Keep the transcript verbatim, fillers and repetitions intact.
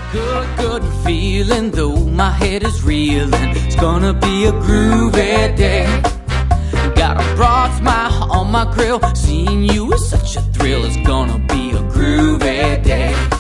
Good, good feeling, though my head is reeling. It's gonna be a groovy day. Got a broad smile on my grill. Seeing you is such a thrill. It's gonna be a groovy day.